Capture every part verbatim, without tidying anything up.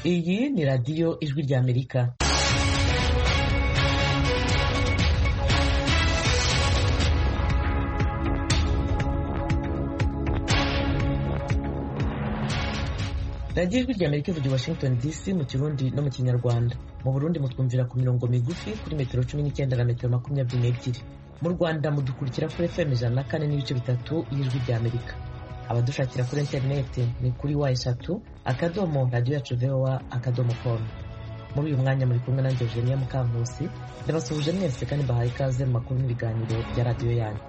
Iyi ni radiyo Ijwi ry'Amerika. radiyo Ijwi ry'Amerika ivugira Washington D C mu Kirundi no mu Kinyarwanda. Mu Burundi mutwumvira ku mirongo migufi kuri metero cumi n'icyenda na metero makumyabiri n'ebyiri. Mu Rwanda mudukurikira kuri F M ijana na kane n'ibice bitatu y'Ijwi ry'Amerika. Abadushakira kuri interineti ni kuri wa eshatu akadomo radiyo yacu voa akadomo com. Muri uyu mwanya muri kumwe na Eugenia Mukankusi, ndabasuhuje mwese kandi bahaye ikaze mu makuru n'ibiganiro bya radiyo yanyu.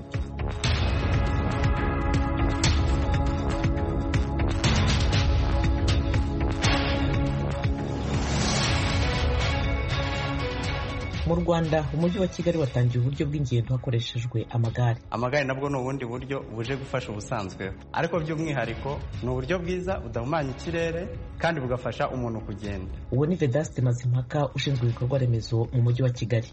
Mu Rwanda umujyi wa Kigali watangiye uburyo bw'ingendo hakoreshejwe amagare. Amagare nabwo ni ubundi buryo buje gufasha ubusanzwe, ariko by'umwihariko ni uburyo bwiza budahumanya ikirere kandi bugafasha umuntu kugenda. Uwo ni Vedaste Mazimpaka ushinzwe ibikorwa remezo mu mujyi wa Kigali.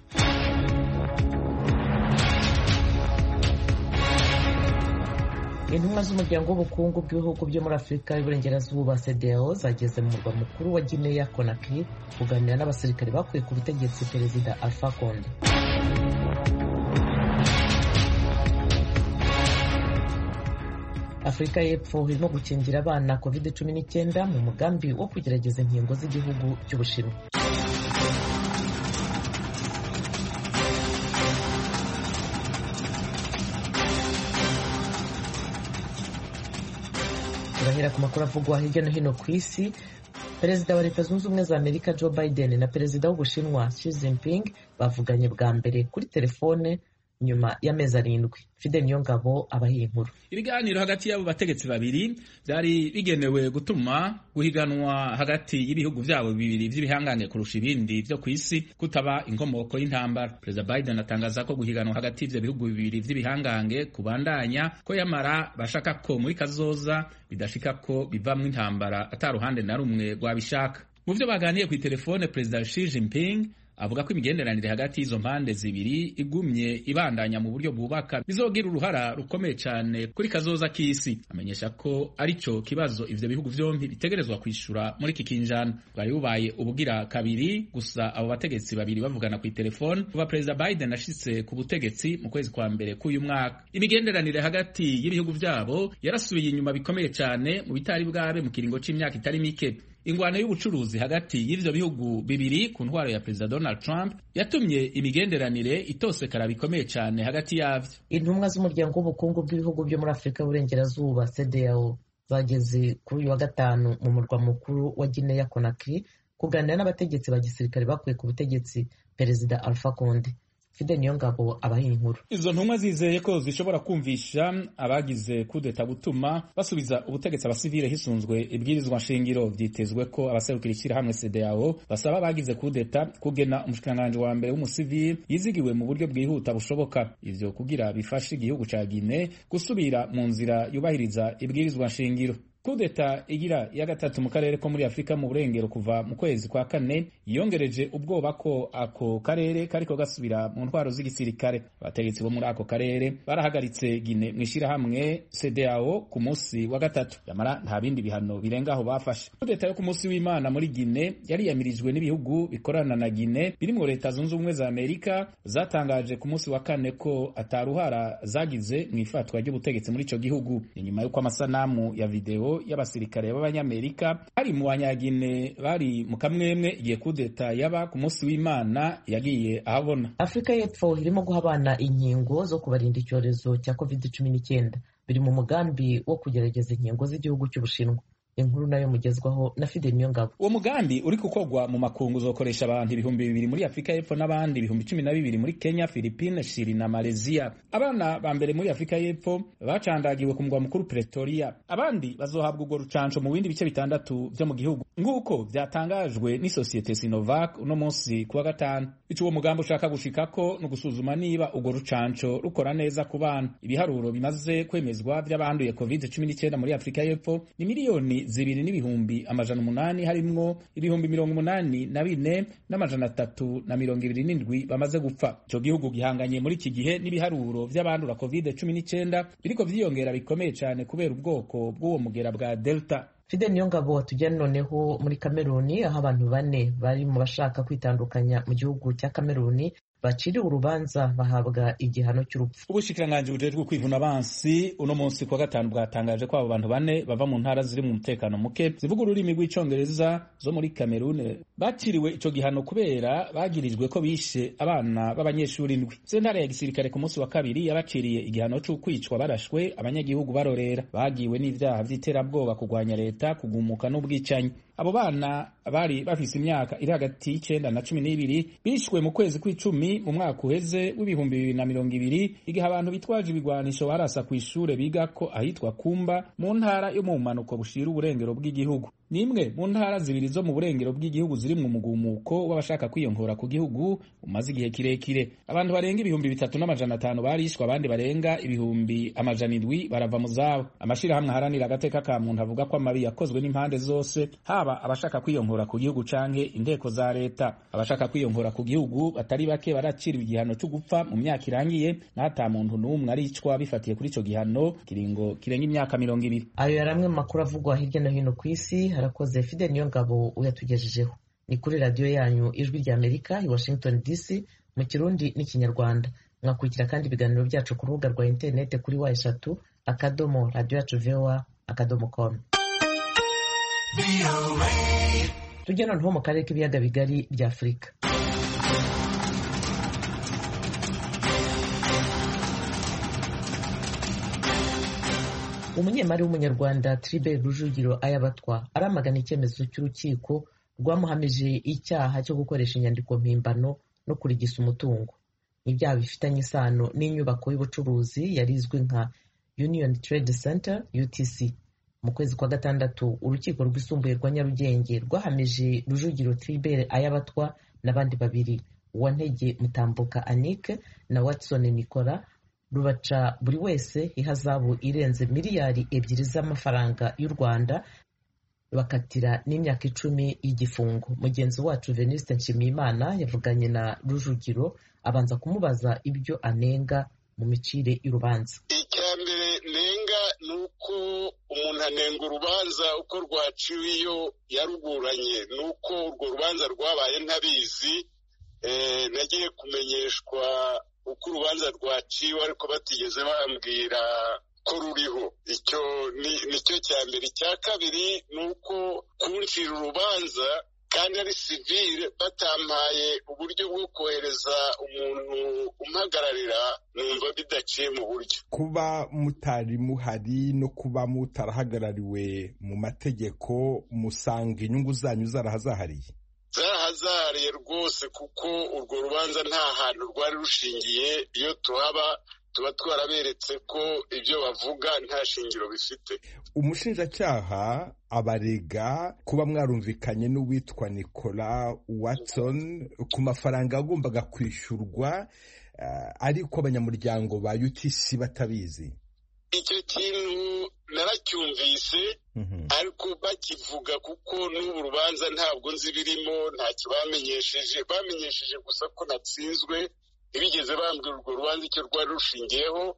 Intumwa z'umuryango w'ubukungu bw'ibihugu byo muri Afurika y'Iburengerazuba C E D E A O zageze mu murwa mukuru wa Guinea Conakry kuganira n'abasirikare bakuye ku butegetsi Perezida Alpha Conde. Afurika y'Epfo irimo gukingira abana covid cumi n'icyenda mu mugambi wo kugerageza inkingo z'igihugu cy'Ubushinwa. Turahera ku makuru avugwa hirya no hino ku isi. Perezida wa Leta Zunze Ubumwe za Amerika Joe Biden na Perezida w'Ubushinwa Xi Jinping bavuganye bwa mbere kuri telefone nyuma y'amezi arindwi. Fidel Niyongabo abahiye inkuru. Ibiganiro hagati y'abo bategetsi babiri byari bigenewe gutuma guhiganwa hagati y'ibihugu byabo bibiri by'ibihangane kurusha ibindi byo ku isi kutaba inkomoko y'intambara. Perezida Biden atangaza ko guhiganwa hagati y'ivyo bihugu bibiri by'ibihangange kubandanya, ko yamara bashaka ko muri kazoza bidashika ko bivamwo intambara ataruhande na rumwe rwabishaka. Mu byo baganiye ku telefone, Perezida Xi Jinping avuga ko imigenderanire hagati y'izo mpande zibiri igumye ibandanya mu buryo bwubaka bizogira uruhara rukomeye cyane kuri kazoza k'isi. Amenyesha ko arico kibazo ivyo bihugu vyombi bitegerezwa kwishura muri iki kinjana. Bwari bubaye ubugira kabiri gusa abo bategetsi babiri bavugana ku telefone kuva Perezida Biden ashitse ku butegetsi mu kwezi kwa mbere k'uyu mwaka. Imigenderanire hagati y'ibihugu vyabo yarasubiye inyuma bikomeye cyane mu bitari bwabe mu kiringo c'imyaka itari mike. Ingwano y'ubucuruzi hagati y'ivyo bihugu bibiri ku ntwaro ya Perezida Donald Trump yatumye imigenderanire itosekara bikomeye cyane hagati yavyo. Intumwa z'umuryango w'ubukungu bw'ibihugu byo muri Afurika y'Uburengerazuba C E D E A O bageze kuri uyu wa gatanu mu murwa mukuru wa Guinea Conakry kuganira n'abategetsi ba gisirikare bakuye ku butegetsi Perezida Alpha Conde. Fidel Niyongabo abahiye inkuru. Izo ntumwa zizeye ko zishobora kumvisha abagize kudeta gutuma basubiza ubutegetsi abasivile hisunzwe ibwirizwa nshingiro. Vyitezwe ko abaserukira ishyirahamwe C E D E A O basaba abagize kudeta kugena umushikiranganji wa mbere w'umusivile yizigiwe mu buryo bwihuta bushoboka, ivyo kugira bifashe igihugu ca Guinea gusubira mu nzira yubahiriza ibwirizwa nshingiro. Kudeta igira ya gatatu mu karere ko muri Afrika mu burengero kuva mu kwezi kwa kane yongereje ubwoba ko ako karere kariko gasubira mu ntwaro z'igisirikare. Abategetsi bo muri ako karere barahagaritse Guinea mwishira hamwe C E D E A O ku munsi wa gatatu, yamara nta bindi bihano birengaho bafashe. Kudeta yo ku munsi w'Imana muri Guinea yari yamirijwe n'ibihugu bikorana na Guinea birimo Leta Zunze Ubumwe za Amerika zatangaje ku munsi wa kane ko ataruhara zagize mu ifatwa ry'ubutegetsi muri ico gihugu. Inyuma yuko amasanamu ya video y'abasirikare b'abanyamerika ari mu banyagine bari mu kamwemwe igihe kudeta yaba ku munsi w'Imana yagiye ahabona. Afurika y'Epfo irimo guha abana inkingo zo kubarinda icyorezo cya covid cumi n'icyenda biri mu mugambi wo kugerageza inkingo z'igihugu cy'Ubushinwa. Inkuru nayo mugezwaho na Fidel Niyongabo. Uwo mugambi uri kukogwa mu makungu uzokoresha abantu ibihumbi bibiri muri Afrika y'Epfo n'abandi ibihumbi cumi na bibiri muri Kenya, Philippines, Chile na Malaysia. Abana ba mbere muri Afrika y'Epfo bacandagiwe ku mugwa mukuru Pretoria. Abandi bazohabwa urwo rucanco mu bindi bice bitandatu vyo mu gihugu nguko vyatangajwe n'isosiyete Sinovac uno munsi kuwa gatanu. Ico uwo mugambi ushaka gushikako no gusuzuma niba urwo rucanco rukora neza ku bana. Ibiharuro bimaze kwemezwa vy'abanduye covid cumi n'icyenda muri Afrika y'Epfo ni miliyoni zibiri n'ibihumbi amajana umunani, harimwo ibihumbi mirongo umunani na bine n'amajana atatu na mirongo ibiri n'indwi bamaze gupfa. Ico gihugu gihanganye muri iki gihe n'ibiharuro vy'abandura covid cumi n'icyenda biriko vyiyongera bikomeye cyane kubera ubwoko bw'uwo mugera bwa Delta. Fidel Niyongabo tujya noneho muri Kameruni, aho abantu bane bari mu bashaka kwitandukanya mu gihugu cya Kameruni baciriwe urubanza bahabwa igihano cy'urupfu. Ubushikiranganji bujejwe kwivuna abansi uno munsi kwa gatanu bwatangaje ko abo bantu bane bava mu ntara ziri mu mutekano muke zivuga ururimi rw'icongereza zo muri Kameruni baciriwe ico gihano kubera bagirijwe ko bishe abana b'abanyeshuri indwi. Sentare ya gisirikare ku munsi wa kabiri yabaciriye igihano cyo kwicwa barashwe abanyagihugu barorera, bagiwe n'ivyaha vy'iterabwoba, kugwanya leta, kugumuka n'ubwicanyi. Abo bana bari bafise imyaka iri hagati y'icenda na cumi n'ibiri bishwe mu kwezi kw'icumi mu mwaka uheze w'ibihumbi bibiri na mirongo ibiri igihe abantu bitwaje ibigwanisho barasa kw'ishure bigako ahitwa Kumba mu ntara yo mu bumanuko bushira uburengero bw'igihugu. Nimwe mu ntara zibiri zo mu burengero bw'igihugu ziri mu mugumuko w'abashaka kwiyongora ku gihugu umaze igihe kirekire. Abantu barenga ibihumbi bitatu n'amajana atanu barishwe, abandi barenga ibihumbi amajana indwi barava mu zabo. Amashirahamwe aharanira agateka ka muntu avuga ko amabi yakozwe n'impande zose, haba abashaka kwiyongora ku gihugu canke inteko za leta. Abashaka kwiyongora ku gihugu batari bake baraciriwe igihano cyo gupfa mu myaka irangiye, n'ata muntu n'umwe aricwa bifatiye kuri ico gihano kiringo kirenga imyaka mirongo ibiri. Ayo yaramwe makuru avugwa hirya no hino ku isi. Harakoze Fidel Niyongabo uyatugejejeho. Ni kuri radio yanyu Ijwi rya Amerika i Washington D C mu Kirundi n'Ikinyarwanda. Mwakurikira kandi ibiganiro byacu ku rubuga rwa internet kuri wa eshatu akadomo radio yacu voa akadomo com. Tujya noneho mu karere k'ibiyaga bigari bya Afurika. Umunyemari w'umunyarwanda Tribert Rujugiro Ayabatwa aramagana icyemezo cy'urukiko rwamuhamije icyaha cyo gukoresha inyandiko mpimbano no kurigisa umutungo. Ibyaha bifitanye isano n'inyubako y'ubucuruzi yarizwe nka Union Trade Center U T C. Mu kwezi kwa gatandatu urukiko rwisumbuye rwa Nyarugenge rwahamije Rujugiro Tribert Ayabatwa n'abandi babiri, Uwantege Mutambuka Annick na Watson Nicola, rubaca buri wese ihazabu irenze miliyari ebyiri z'amafaranga y'u Rwanda, bakatira n'imyaka icumi y'igifungo. Mugenzi wacu Venuste Nshimiyimana yavuganye na Rujugiro abanza kumubaza ibyo anenga mu micire y'urubanza. Icyambere nenga nuko umuntu anenga urubanza uko rwaciwe iyo yaruburanye, nuko urwo rubanza rwabaye ntabizi. Eh, nagiye kumenyeshwa uko urubanza rwaciwe ariko batigeze bambwira ko ruriho. Icyo nicyo cya mbere. Icya kabiri nuko kuncira urubanza kandi ari civile batampaye uburyo bwo kohereza umuntu umpagararira, numva bidaciye mu buryo. Kuba mutari muhari no kuba mutarahagarariwe mu mategeko, musanga inyungu zanyu zarahazahariye? Zarahazahariye rwose, kuko urwo rubanza nta hantu rwari rushingiye. Iyo tuhaba tuba twaraberetse ko ibyo bavuga nta shingiro bifite. Umushinjacyaha abarega kuba mwarumvikanye n'uwitwa Nicola Watson ku mafaranga agombaga kwishyurwa, uh, ariko abanyamuryango ba U T C batabizi. Icyo kintu naracyumvise, mm-hmm. ariko bakivuga kuko n'ubu rubanza ntabwo nzi birimo, nta kibamenyesheje. Bamenyesheje gusa ko natsinzwe, ntibigeze bambwira urwo rubanza icyo rwari rushingiyeho.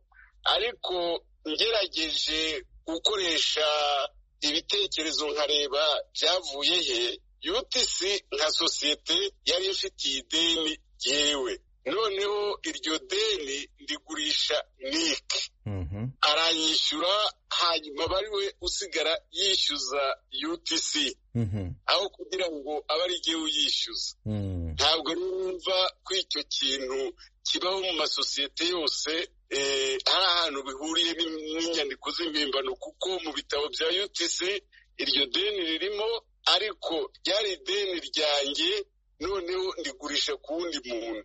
Ariko ngerageje gukoresha ibitekerezo nkareba byavuye he. U T C nka sosiyete yari ifitiye ideni yewe, noneho iryo deni ndigurisha Nick, mm-hmm. aranyishyura, hanyuma bariwe usigara yishyuza U T C, mm-hmm. aho kugira ngo abe ari jyewe uyishyuza. mm. Ntabwo numva ko icyo kintu kibaho mu masosiyete yose. Eh, hari ahantu bihuriye n'inyandiko z'impimbano, kuko mu bitabo bya U T C iryo deni ririmo, ariko ryari ideni ryanjye, noneho ndigurisha ku wundi muntu.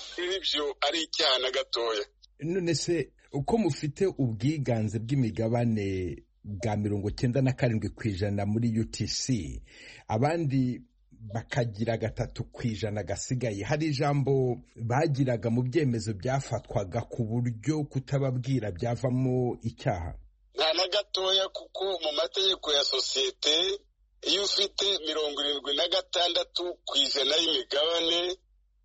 Ibyo ari icyaha na gatoya. None se uko mufite ubwiganze bw'imigabane bwa mirongo cyenda na karindwi ku ijana muri U T C, abandi bakagira gatatu ku ijana gasigaye, hari ijambo bagiraga mu byemezo byafatwaga ku buryo kutababwira byavamo icyaha? Nta na gatoya, kuko mu mategeko ya sosiyete iyo ufite mirongo irindwi na gatandatu ku ijana y'imigabane,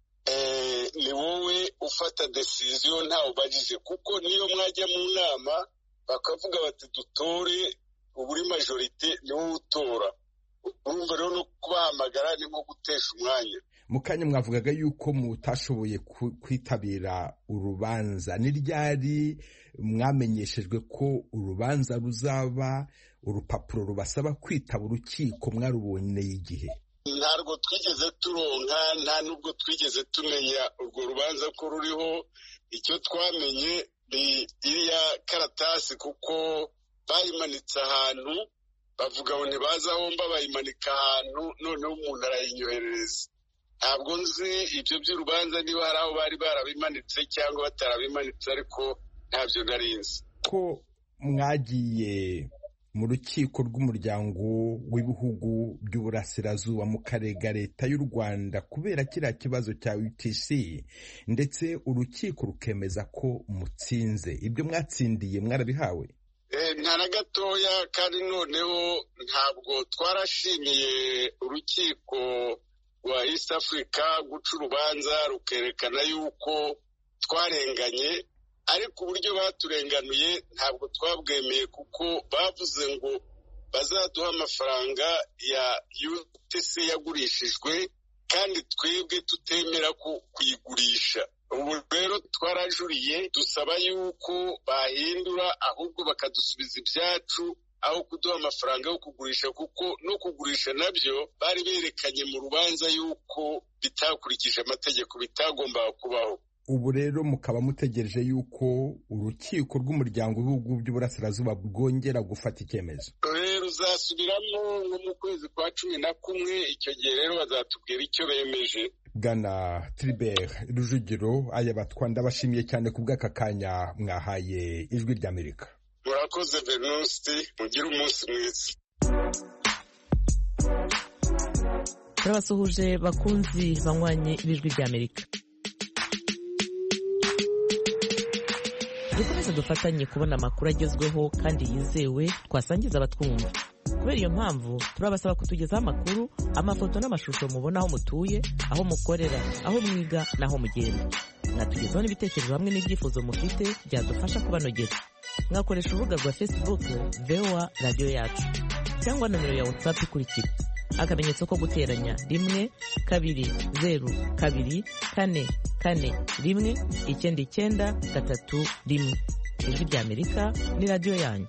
eh, ni wowe ufata decision ntawe ubajije. Kuko niyo mwajya mu nama bakavuga bati dutore uba uri majorite niwo utora. Urumva rero no kubahamagara ni nko gutesha umwanya. Mu kanya mwavugaga yuko mutashoboye kwitabira urubanza. Ni ryari mwamenyeshejwe ko urubanza ruzaba, urupapuro rubasaba kwitaba urukiko mwaruboneye igihe? Ntabwo twigeze turonka, nta nubwo twigeze tumenya urwo rubanza ko ruriho. Icyo twamenye ni iriya karatasi, kuko bayimanitse ahantu bavuga ngo ntibaza aho mba, bayimanika ahantu noneho umuntu arayinyoherereza. Ntabwo nzi ibyo by'urubanza niba hari aho bari barabimanitse cyangwa batarabimanitse, ariko ntabyo nari nzi. Ko mwagiye mu rukiko rw'umuryango w'ibihugu by'uburasirazuba mukarega leta y'u Rwanda kubera kiriya kibazo cya U T C, ndetse urukiko rukemeza ko mutsinze, ibyo mwatsindiye mwarabihawe? Nta na gatoya, kandi noneho ntabwo twarashimiye urukiko rwa East Africa guca urubanza rukerekana yuko twarenganye, ariko uburyo baturenganuye ntabwo twabwemeye, kuko bavuze ngo bazaduha amafaranga ya U T C yagurishijwe kandi twebwe tutemera kuyigurisha. Ubu rero twarajuriye dusaba yuko bahindura, ahubwo bakadusubiza ibyacu aho kuduha amafaranga yo kugurisha, kuko no kugurisha nabyo bari berekanye mu rubanza yuko bitakurikije amategeko, bitagombaga kubaho. Ubu rero mukaba mutegereje yuko urukiko rw'umuryango w'ibihugu by'uburasirazuba rwongera gufata icyemezo? Rero uzasubiramo nko mu kwezi kwa cumi na kumwe, icyo gihe rero bazatubwira icyo bemeje. Bwana Tribert Rujugiro Ayabatwa, ndabashimiye cyane ku bw'aka kanya mwahaye Ijwi ry'Amerika. Murakoze Venuste, mugire umunsi mwiza. Turabasuhuje bakunzi banywanye b'Ijwi ry'Amerika. Dukomeze dufatanye kubona amakuru agezweho kandi yizewe twasangiza abatwumva. Kubera iyo mpamvu turabasaba kutugezaho amakuru, amafoto n'amashusho mubona aho mutuye, aho mukorera, aho mwiga n'aho mugenda. Mwatugezaho n'ibitekerezo hamwe n'ibyifuzo mufite byadufasha kubanogera. Mwakoresha urubuga rwa Facebook V O A Radio Yacu, cyangwa nomero ya WhatsApp ikurikira: akamenyetso ko guteranya rimwe kabiri zeru kabiri kane kane rimwe icyenda icyenda gatatu rimwe. Ijwi ry'Amerika ni radio yanyu.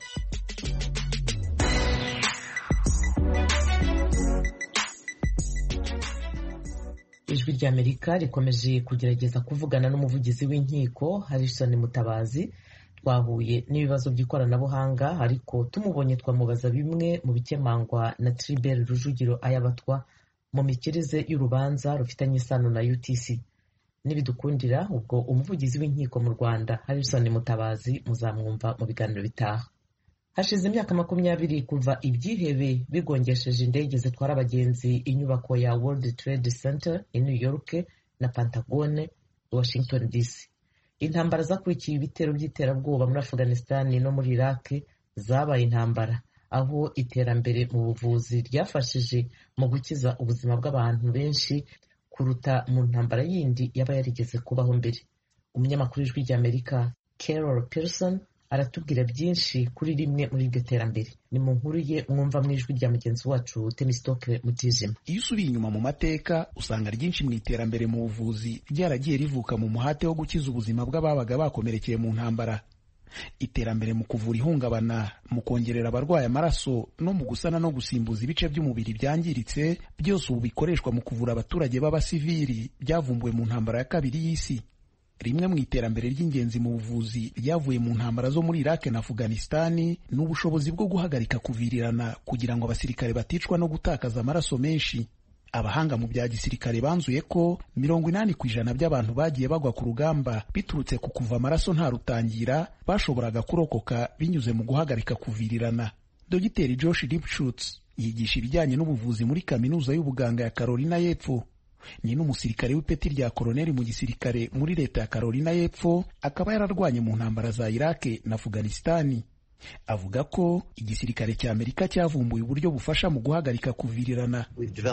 Ijwi ry'Amerika rikomeje kugerageza kuvugana n'umuvugizi w'inkiko Harrison Mutabazi. Twahuye n'ibibazo by'ikoranabuhanga, ariko tumubonye twamubaza bimwe mu bikemangwa na Tribert Rujugiro Ayabatwa mu mikirize y'urubanza rufitanye isano na U T C. Nibidukundira ubwo umuvugizi w'inkiko mu Rwanda Harrison Mutabazi muzamwumva mu biganiro bitaha. Hashize imyaka makumyabiri kuva ibyihebe bigongesheje indege zitwara abagenzi inyubako ya World Trade Center i New York na Pentagon Washington D C. Intambara zakurikiye ibitero by'iterabwoba muri Afghanistan no muri Iraq zabaye intambara aho iterambere mu buvuzi ryafashije mu gukiza ubuzima bw'abantu benshi kuruta mu ntambara yindi yaba yarigeze kubaho mbere. Umunyamakuru w'Ijwi ry'Amerika Carol Pearson aratubwira byinshi kuri rimwe muri iryo terambere. Ni mu nkuru ye mwumva mu ijwi rya mugenzi wacu Temistocle Mutijima. Iyo usubiye inyuma mu mateka usanga ryinshi mu iterambere mu buvuzi ryaragiye rivuka mu muhate wo gukiza ubuzima bw'ababaga bakomerekeye mu ntambara. Iterambere mu kuvura ihungabana, mu kongerera abarwayi amaraso no mu gusana no gusimbuza ibice by'umubiri byangiritse, byose ubu bikoreshwa mu kuvura abaturage b'abasivili byavumbuwe mu ntambara ya kabiri y'isi. Rimwe mu iterambere ry'ingenzi mu buvuzi ryavuye mu ntambara zo muri Iraq na Afghanistan n'ubushobozi bwo guhagarika kuvirirana kugira ngo abasirikare baticwa no gutakaza amaraso menshi. Abahanga mu bya gisirikare banzuye ko mirongo inani ku ijana by'abantu bagiye bagwa ku rugamba biturutse ku kuva amaraso nta rutangira bashoboraga kurokoka binyuze mu guhagarika kuvirirana. Dogiteri Josh Lipschutz yigisha ibijyanye n'ubuvuzi muri kaminuza y'ubuganga ya Carolina y'Epfo. Ni n'umusirikare w'ipeti rya koloneli mu gisirikare muri leta ya Carolina y'Epfo, akaba yararwanye mu ntambara za Iraq na Afghanistan. Avuga ko igisirikare cya Amerika cyavumbuye uburyo bufasha mu guhagarika kuvirirana.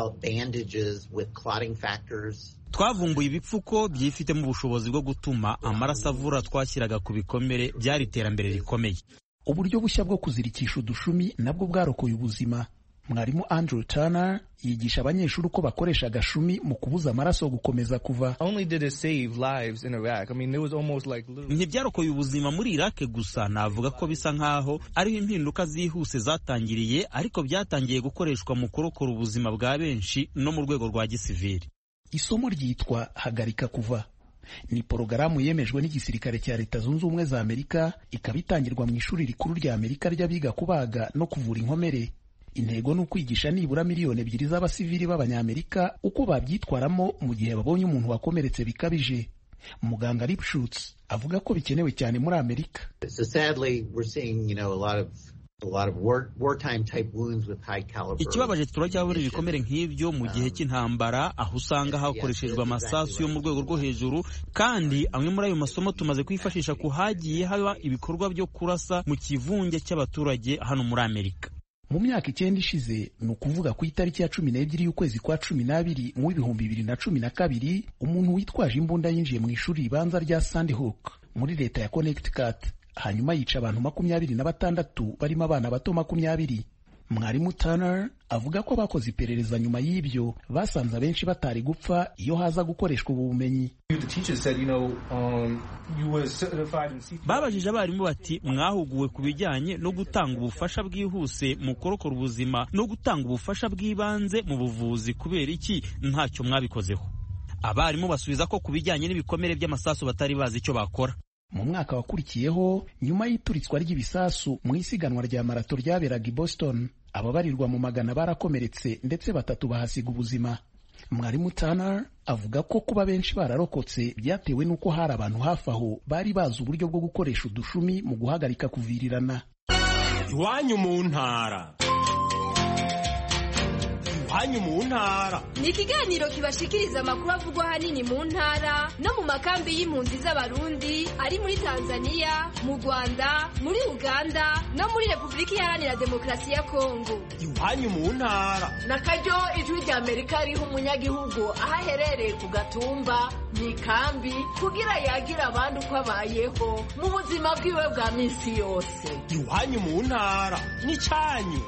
Twavumbuye ibipfuko byifitemo ubushobozi bwo gutuma amaraso avura twashyiraga ku bikomere. Byari iterambere rikomeye. uburyo bushya bwo kuzirikisha udushumi nabwo bwarokoye ubuzima. Mwarimu Andrew Turner yigisha abanyeshuri uko bakoresha agashumi mu kubuza amaraso gukomeza kuva. Ntibyarokoye ubuzima muri Iraq gusa, navuga ko bisa nkaho ariho impinduka zihuse zatangiriye, ariko byatangiye gukoreshwa mu kurokora ubuzima bwa benshi no mu rwego rwa gisivili. Isomo ryitwa hagarika kuva. Ni porogaramu yemejwe n'igisirikare cya Leta Zunze Ubumwe za Amerika, ikaba itangirwa mu ishuri rikuru rya Amerika ry'abiga kubaga no kuvura inkomere. Intego ni ukwigisha nibura miliyoni ebyiri z'abasivili b'Abanyamerika uko babyitwaramo mu gihe babonye umuntu wakomeretse bikabije. Muganga Lipschutz avuga ko bikenewe cyane muri Amerika. So sadly we're seeing, you know, a lot of a lot of war wartime type wounds with high caliber. Ikibabaje turacyabura ibikomere nk'ibyo mu gihe cy'intambara, aho usanga hakoreshejwe amasasu yo mu rwego rwo hejuru, kandi amwe muri ayo masomo tumaze kwifashisha kuhagiye haba ibikorwa byo kurasa mu kivunge cy'abaturage hano muri Amerika. Mu myaka icyenda ishize, ni ukuvuga ku itariki ya cumi n'ebyiri y'ukwezi kwa cumi n'abiri mu w'ibihumbi bibiri na cumi na kabiri, umuntu witwaje imbunda yinjiye mu ishuri ribanza rya Sandy Hook muri leta ya Connecticut, hanyuma yica abantu makumyabiri na batandatu barimo abana bato makumyabiri. Mwarimu Turner avuga ko bakoze iperereza nyuma y'ibyo basanze abenshi batari gupfa iyo haza gukoreshwa ubu bumenyi. Babajije abarimu bati, mwahuguwe ku bijyanye no gutanga ubufasha bwihuse mu kurokora ubuzima no gutanga ubufasha bw'ibanze mu buvuzi, kubera iki ntacyo mwabikozeho? Abarimu basubiza ko ku bijyanye n'ibikomere by'amasasu batari bazi icyo bakora. Mu mwaka wakurikiyeho, nyuma y'ituritswa ry'ibisasu mu isiganwa rya marato ryaberaga i Boston, ababarirwa mu magana barakomeretse ndetse batatu bahasiga ubuzima. Mwarimu Turner avuga ko kuba benshi bararokotse byatewe n'uko hari abantu hafi aho bari bazi uburyo bwo gukoresha udushumi mu guhagarika kuvirirana. Iwanyu mu ntara. Iwanyu mu ntara. Ni ikiganiro kibashikiriza amakuru avugwa ahanini mu ntara no mu makambi y'impunzi z'Abarundi ari muri Tanzania, mu Rwanda, muri Uganda no muri Repubulika Iharanira Demokarasi ya Kongo. Iwanyu mu ntara. Nakaryo ijwi rya Amerika riha umunyagihugu aho aherereye ku gatumba, mu ikambi, kugira yagira abandi uko abayeho mu buzima bwiwe bwa minsi yose. Iwanyu mu ntara ni cyanyu.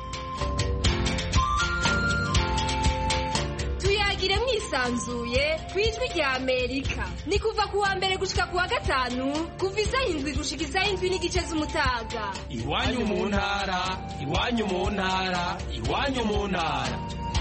Tuyagire mwisanzuye kwijwi rya Amerika. Ni kuva kuwa mbere gushika kuwa gatanu, kuva isaha indwi gushika isaha indwi n'igice z'umutaga. Iwanyu mu ntara, iwanyu mu ntara, iwanyu mu ntara.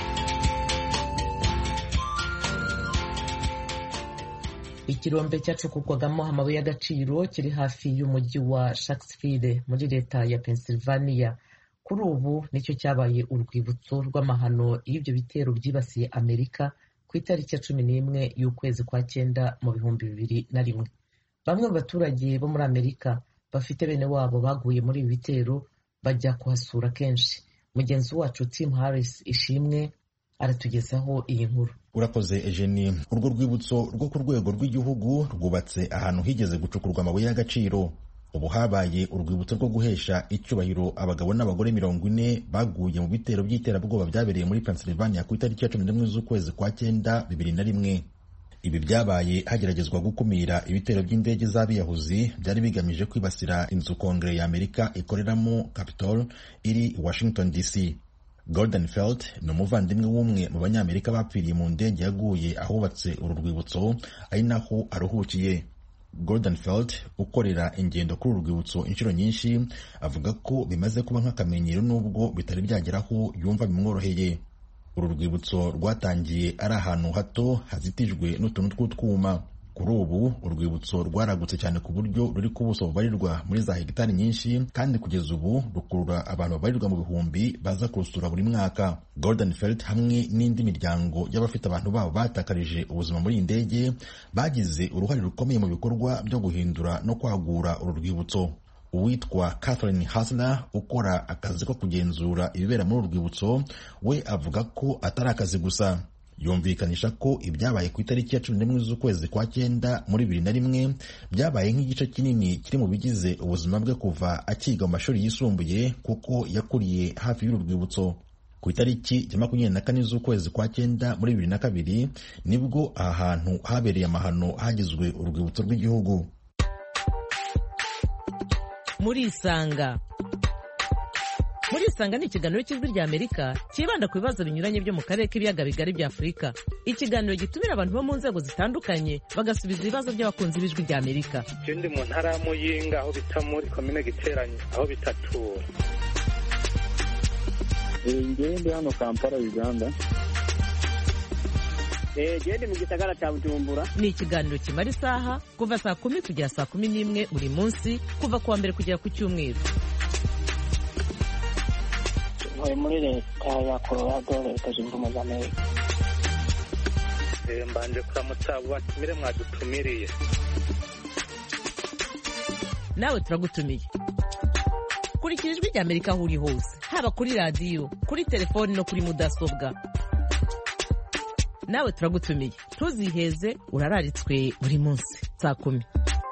Ikirombe cyacukurwagamo amabuye y'agaciro kiri hafi y'umujyi wa Sharksville muri leta ya Pennsylvania. Kuri ubu nicyo cyabaye urwibutso rw'amahano y'ibyo bitero byibasiye Amerika ku itariki ya cumi n'imwe y'ukwezi kwa cyenda mu bihumbi bibiri na rimwe. Bamwe mu baturage bo muri Amerika bafite bene wabo baguye muri ibi bitero bajya kuhasura kenshi. Mugenzi wacu Tim Harris Ishimwe aratugezaho iyi nkuru. Urakoze Eugenie. Urwo rwibutso rwo ku rwego rw'igihugu rwubatse ahantu higeze gucukurwa amabuye y'agaciro. Ubu habaye urwibutso rwo guhesha icyubahiro abagabo n'abagore mirongo ine baguye mu bitero by'iterabwoba byabereye muri Pennsylvania ku itariki ya cumi n'imwe z'ukwezi kwa cyenda bibiri na rimwe. Ibi byabaye hageragezwa gukumira ibitero by'indege z'abiyahuzi byari bigamije kwibasira inzu Kongere ya Amerika ikoreramo Capitol iri i Washington D C. Gordon Felt ni umuvandimwe w'umwe mu banyamerika bapfiriye mu ndege yaguye ahubatse uru rwibutso, ari naho aruhukiye. Gordon Felt ukorera ingendo kuri uru rwibutso inshuro nyinshi avuga ko bimaze kuba nk'akamenyero nubwo bitari byageraho yumva bimworoheye. Uru rwibutso rwatangiye ari ahantu hato hazitijwe n'utuntu tw'utwuma. Kuri ubu urwibutso rwaragutse cyane ku buryo ruri ku buso bubarirwa muri za hegitari nyinshi, kandi kugeza ubu rukurura abantu babarirwa mu bihumbi baza kurusura buri mwaka. Gordon Felt hamwe n'indi miryango y'abafite abantu babo batakarije ubuzima muri iyi ndege bagize uruhare rukomeye mu bikorwa byo guhindura no kwagura uru rwibutso. Uwitwa Catherine Hasler ukora akazi ko kugenzura ibibera muri uru rwibutso we avuga ko atari akazi gusa. Yumvikanisha ko ibyabaye ku itariki ya cumi n'imwe z'ukwezi kwa cyenda muri bibiri na rimwe byabaye nk'igice kinini kiri mu bigize ubuzima bwe kuva akiga mu mashuri yisumbuye, kuko yakuriye hafi y'uru rwibutso. Ku itariki ya makumyabiri na kane z'ukwezi kwa cyenda muri bibiri na kabiri nibwo aha hantu habereye amahano hagizwe urwibutso rw'igihugu. murisanga murisanga ni ikiganiro cy'ijwi rya Amerika cyibanda ku bibazo binyuranye byo mu karere k'ibiyaga bigari bya Afurika. Ikiganiro gitumira abantu bo mu nzego zitandukanye bagasubiza ibibazo by'abakunzi b'ijwi rya Amerika. Je ndi mu ntara ya Muyinga aho bita muri komine Giteranyi aho bitatura. Ngewe ndi hano Kampala Uganda. Gende mu gisagara cya Bujumbura. Ni ikiganiro kimara isaha kuva saa kumi kugera saa kumi n'imwe buri munsi kuva kuwa mbere kugera ku cyumweru. Ntuye muri leta ya Colorado, leta zunze ubumwe za Amerika. Mbanje kuramutsa batumire mwadutumiriye. Nawe turagutumiye. Kurikira ijwi rya Amerika aho uri hose, haba kuri radiyo, kuri telefoni no kuri mudasobwa. Nawe turagutumiye. Ntuziheze, urararitswe buri munsi saa kumi.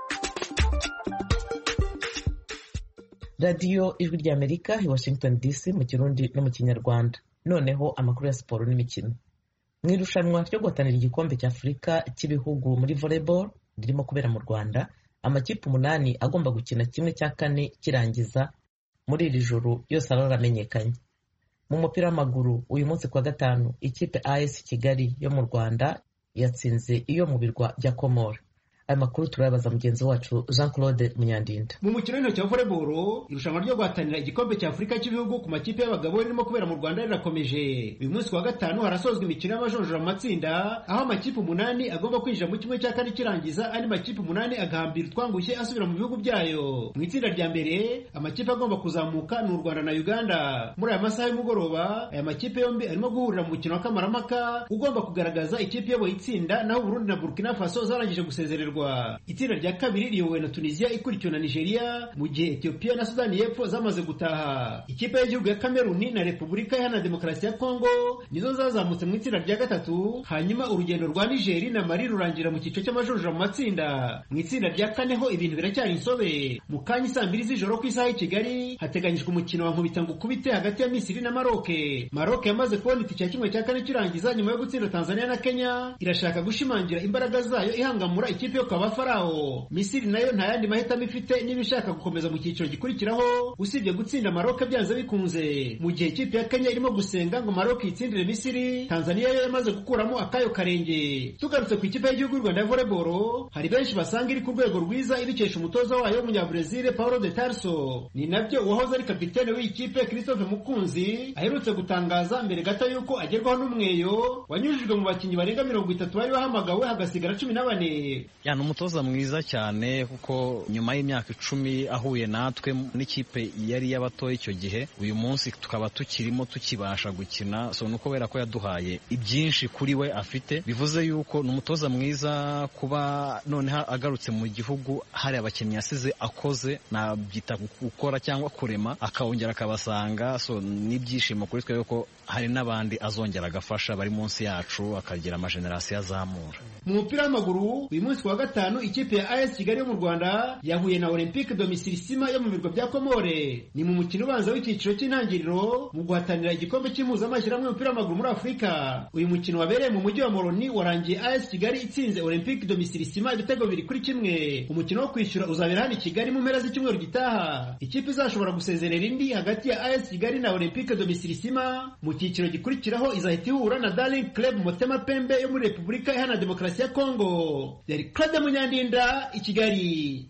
radiyo ijwi rya Amerika i Washington D C mu Kirundi no mu Kinyarwanda. Noneho amakuru ya siporo n'imikino. Mu irushanwa ryo guhatanira igikombe cya Afurika cy'ibihugu muri volleyball ririmo kubera mu Rwanda, amakipe umunani agomba gukina kimwe cya kane kirangiza muri iri joro yose aramenyekanye. Mu mupira w'amaguru uyu munsi kwa gatanu ikipe A S Kigali yo mu Rwanda yatsinze iyo mu birwa bya Komoro. Aya makuru turayabaza mugenzi wacu Jean Claude Munyandinda. Mu mukino w'intoki wa volleyball irushanwa ryo guhatanira igikombe cya Afurika cy'ibihugu ku makipe y'abagabo ririmo kubera mu Rwanda rirakomeje. Uyu munsi wa gatanu harasozwa imikino y'amajonjora mu matsinda aho amakipe umunani agomba kwinjira mu kimwe cya kane kirangiza, andi makipe umunani agahambira utwangushye asubira mu bihugu byayo. Mu itsinda rya mbere amakipe agomba kuzamuka ni u Rwanda na Uganda. Muri aya masaha y'umugoroba aya makipe yombi arimo guhurira mu mukino wa kamaramaka ugomba kugaragaza ikipe yoboye itsinda, naho Burundi na Burkina Faso zarangije gusezererwa. Itsinda rya kabiri riyobowe na Tunisia ikurikiwe na Nigeria, mu gihe Ethiopia na Sudani y'Epfo zamaze gutaha. Ikipe y'igihugu ya Cameroon na Repubulika Iharanira Demokarasi ya Kongo nizo zazamutse mu itsinda rya gatatu, hanyuma urugendo rwa Niger na Mali rurangira mu cyiciro cy'amajonjora mu matsinda. Mu itsinda rya kane ho ibintu biracyari insobe. Mu kanya saa mbiri z'ijoro ku isaha y'i Kigali hateganyijwe umukino wa nkubita ngukubite hagati ya Misiri na Maroc. Maroc yamaze kubona itike ya kimwe cya kane kirangiza nyuma yo gutsinda Tanzania na Kenya, irashaka gushimangira imbaraga zayo ihangamura ikipe yo kwa Farao. Misiri nayo nta yandi mahitamo ifite niba ishaka gukomeza mu cyiciro gikurikiraho usibye gutsinda Maroc byanze bikunze. Mu gihe ikipe ya Kenya irimo gusenga ngo Maroc itsindire Misiri, Tanzania yo yamaze gukuramo akayo karenge. Tugarutse ku ikipe y'igihugu y'u Rwanda ya volleyball, hari benshi basanga iri ku rwego rwiza ibikesha umutoza wayo w'umunyabrazil Paulo de Tarso. Ni nabyo uwahoze ari kapitene w'iyi kipe Christophe Mukunzi aherutse gutangaza mbere gato yuko agerwaho n'umweyo wanyujijwe mu bakinnyi barenga mirongo itatu bari bahamagawe hagasigara cumi na bane. Yani umutoza mwiza cyane kuko nyuma y'imyaka icumi ahuye natwe n'ikipe yari y'abatoya icyo gihe, uyu munsi tukaba tukirimo tukibasha gukina, so nuko kubera ko yaduhaye ibyinshi kuri we afite, bivuze yuko ni umutoza mwiza. Kuba noneho agarutse mu gihugu hari abakinnyi yasize akoze, nabyita gukora cyangwa kurema, akawongera akabasanga, so n'ibyishimo kuri twe yuko hari n'abandi azongera agafasha bari munsi yacu akagira amajenerasiyo azamura. Mu mupira w'amaguru uyu munsi wa gatanu ikipe ya A S Kigali yo mu Rwanda yahuye na Olympique Domicilisima yo mu birwa bya Komore. Ni mu mukino ubanza w'icyiciro cy'intangiriro mu guhatanira igikombe cy'impuzamashyirahamwe y'umupira w'amaguru muri Afurika. Uyu mukino wabereye mu mujyi wa Moroni warangiye A S Kigali itsinze Olympique Domicilisima ibitego bibiri kuri kimwe. Umukino wo kwishyura uzabera hano i Kigali mu mpera z'icyumweru gitaha. Ikipe izashobora gusezerera indi hagati ya A S Kigali na Olympique Domicilisima. Mu cyiciro gikurikiraho izahita ihura na Darling Club Motema Pembe yo muri Repubulika Iharanira Demokarasi ya Kongo. Yari Claude Munyandinda i Kigali.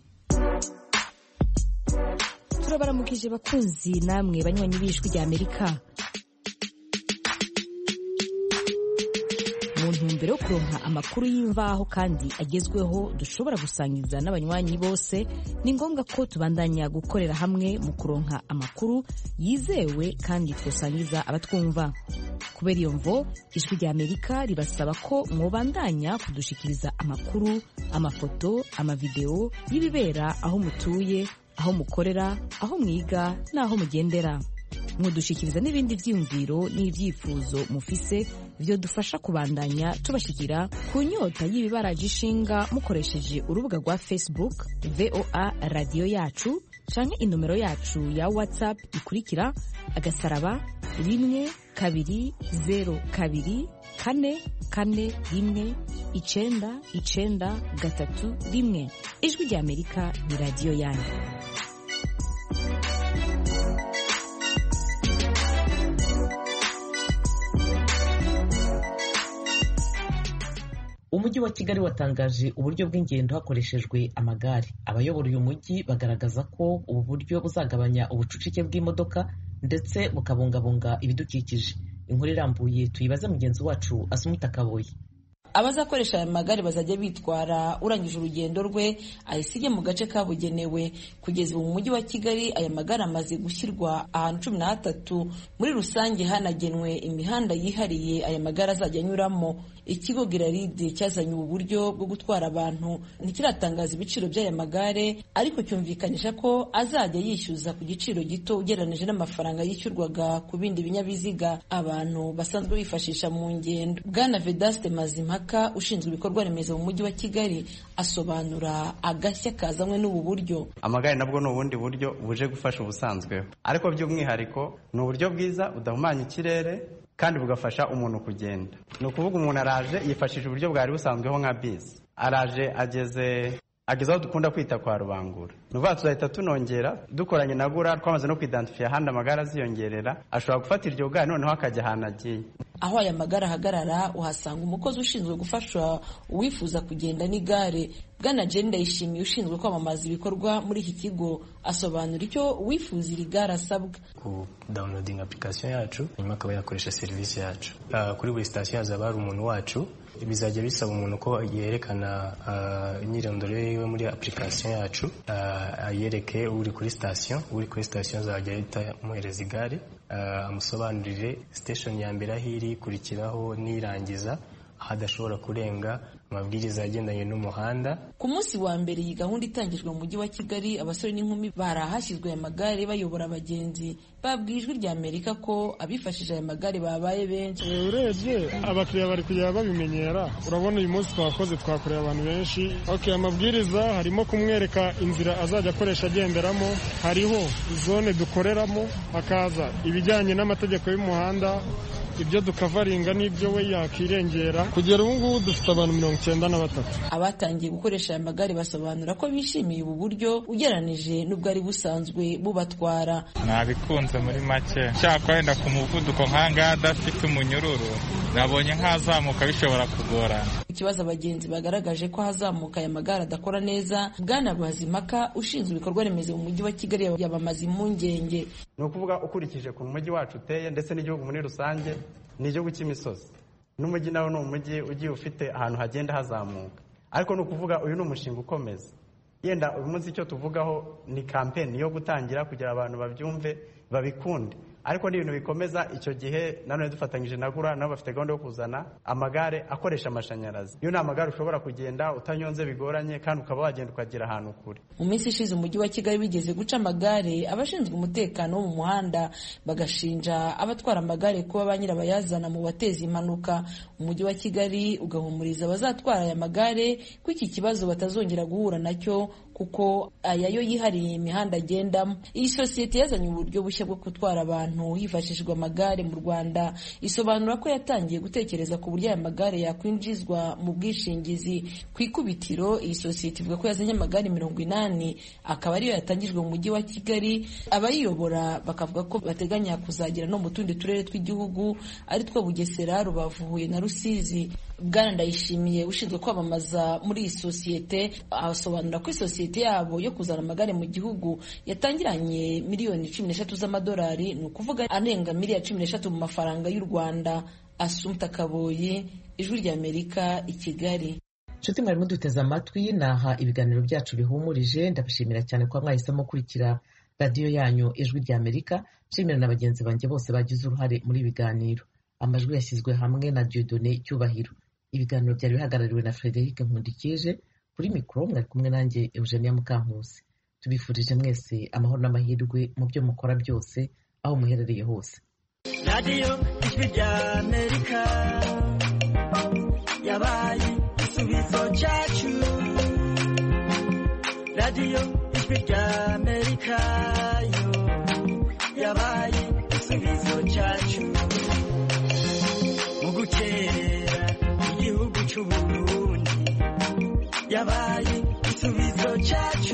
Turabaramukije bakunzi namwe banywanyi b'ijwi rya Amerika. Mu ntumbero yo kuronka amakuru y'imvaho kandi agezweho dushobora gusangiza n'abanywanyi bose, ni ngombwa ko tubandanya gukorera hamwe mu kuronka amakuru yizewe kandi twosangiza abatwumva. Kubera iyo mvo ijwi rya Amerika ribasaba ko mwobandanya kudushikiriza amakuru, amafoto, amavideo y'ibibera aho mutuye, aho mukorera, aho mwiga n'aho mugendera. Mudushikiriza n'ibindi vyiyumviro n'ivyifuzo mufise vyo dufasha kubandanya tubashikira ku nyota y'ibibaraje ishinga mukoresheje urubuga rwa Facebook V O A Radio Yacu canke inomero yacu ya WhatsApp ikurikira agasaraba rimwe kabiri zero kabiri kane kane rimwe icenda icenda gatatu rimwe. Ijwi rya Amerika ni radio yanyu. umujyi wa Kigali watangaje uburyo bw'ingendo hakoreshejwe amagare. Abayobora uyu mujyi bagaragaza ko ubu buryo buzagabanya ubucucike bw'imodoka ndetse bukabungabunga ibidukikije. Inkuru irambuye tuyibaze mugenzi wacu Asumita Kaboyi. Abazakoresha aya magare bazajya bitwara urangije urugendo rwe ayisige mu gace kabugenewe. Kugeza ubu mu mujyi wa Kigali aya magare amaze gushyirwa ahantu cumi na hatatu. Muri rusange hanagenwe imihanda yihariye aya magare azajya anyuramo. Ikigo Giraride cyazanye ubu buryo bwo gutwara abantu ntikiratangaza ibiciro by'aya magare, ariko cyumvikanisha ko azajya yishyuza ku giciro gito ugereranije n'amafaranga yishyurwaga ku bindi binyabiziga abantu basanzwe bifashisha mu ngendo. Bwana Vedaste Mazimpaka ushinzwe ibikorwa remezo mu mujyi wa Kigali asobanura agashya kazanywe n'ubu buryo. Amagare nabwo ni ubundi buryo buje gufasha ubusanzweho, ariko by'umwihariko ni uburyo bwiza budahumanya ikirere kandi bugafasha umuntu kugenda. Ni ukuvuga umuntu araje yifashishije uburyo bwari busanzweho nka bisi, araje ageze ageze aho dukunda kwita kwa Rubangura. Nuvuga tuzahita tunongera dukoranye na Gura, twamaze no kwidentify ahandi amagare aziyongerera, ashobora gufata iryo gare noneho akajya ahantu agiye. Aho aya magare ahagarara uhasanga umukozi ushinzwe gufasha uwifuza kugenda n'igare. Bwana Jane Ndayishimiye ushinzwe kwamamaza ibikorwa muri iki kigo asobanura icyo uwifuza iri gare asabwa. Ku downloading application yacu nyuma akaba yakoresha service yacu. Uh, kuri buri station hazaba hari umuntu wacu, bizajya bisaba umuntu ko yerekana uh, imyirondoro yiwe muri application yacu, uh, ayereke uri kuri station, uri kuri station azajya ahita amuhereza igare, uh, amusobanurire station ya mbere ahiri kurikiraho nirangiza hadashobora kurenga amabwiriza agendanye n'umuhanda. Ku munsi wa mbere iyi gahunda itangijwe mu mujyi wa Kigali, abasore n'inkumi barahashyizwe aya magare bayobora abagenzi. Babwijwe rya Amerika ko abifashije aya magare babaye benshi. Urebye abakiriya bari kujya babimenyera. Urabona uyu munsi twakoze twakoreye abantu benshi. Okay, amabwiriza harimo kumwereka inzira azajya akoresha agenderamo, hariho zone dukoreramo, hakaza ibijyanye n'amategeko y'umuhanda, ibyo dukavaringa n'ibyo we yakirengera. Kugera ubu ngubu dufite abantu mirongo icyenda na batatu. Abatangiye gukoresha aya magare basobanura ko bishimiye ubu buryo ugeranije n'ubwo ari busanzwe bubatwara. Nabikunze muri make, cyakora wenda ku muvuduko nk'ahangaha adafite umunyururu nabonye nk'azamuka bishobora kugorana. Ikibazo abagenzi bagaragaje ko hazamuka aya magare adakora neza, Bwana Bazimaka ushinzwe ibikorwa remezo mu mujyi wa Kigali yabamaze impungenge. Ni ukuvuga ukurikije ku mujyi wacu uteye ndetse n'igihugu muri rusange, ni igihugu cy'imisozi n'umujyi nawo ni umujyi ugiye ufite ahantu hagenda hazamuka, ariko ni ukuvuga uyu ni umushinga ukomeza. Yenda uyu munsi icyo tuvugaho ni kampeni yo gutangira kugira abantu babyumve babikunde, ariko ni ibintu bikomeza. Icyo gihe nanone dufatanyije na Gura nabo bafite gahunda yo kuzana amagare akoresha amashanyarazi. Iyo ni amagare ushobora kugenda utanyonze bigoranye kandi ukaba wagenda ukagera ahantu kure. Mu minsi ishize umujyi wa Kigali bigeze guca amagare, abashinzwe umutekano wo mu muhanda bagashinja abatwara amagare kuba ba nyirabayazana mu bateza impanuka. Umujyi wa Kigali ugahumuriza abazatwara aya magare ko iki kibazo batazongera guhura nacyo kuko aya yo yihariye imihanda agendamo. Iyi sosiyete yazanye uburyo bushya bwo gutwara abantu hifashishijwe amagare mu Rwanda, isobanura ko yatangiye gutekereza ku buryo aya magare yakwinjizwa mu bwishingizi. Ku ikubitiro iyi sosiyete ivuga ko yazanye amagare mirongo inani, akaba ariyo yatangijwe mu mujyi wa Kigali. Abayiyobora bakavuga ko bateganya kuzagera no mu tundi turere tw'igihugu ari two Bugesera, Rubavu, Huye na Rusizi. Bwana Ndayishimiye ushinzwe kwamamaza muri iyi sosiyete asobanura ko isosiyete yabo yo kuzana amagare mu gihugu yatangiranye miliyoni cumi n'eshatu z'amadolari, ni ukuvuga arenga miliyoni cumi n'eshatu mu mafaranga y'u Rwanda. Asumta Kaboyi, Ijwi ry'Amerika, i Kigali. Nshuti mwari muduteze amatwi, naha ibiganiro byacu bihumurije. Ndabashimira cyane ko mwahisemo kurikira radiyo yanyu Ijwi ry'Amerika. Nshimira na bagenzi banjye bose bagize uruhare muri ibiganiro. Amajwi yashyizwe hamwe na Dieudonné Cyubahiro. Ibiganiro byari bihagarariwe na Frederic Nkundikije. Kuri mikoro mwari kumwe nanjye Eugenia Mukankusi. Tubifurije mwese amahoro n'amahirwe mu byo mukora byose aho muherereye hose. Radio Ijwi ry'Amerika yabaye igisubizo cyacu. Radio Ijwi ry'Amerika yo yabaye igisubizo cyacu. Mu gukera igihugu cy'u Burundi yabaye igisubizo cyacu.